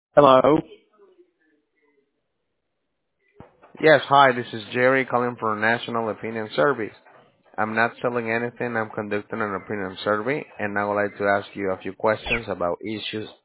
Hello. Yes, hi, this is Jerry calling for National Opinion Service. I'm not selling anything, I'm conducting an opinion survey, and I would like to ask you a few questions about issues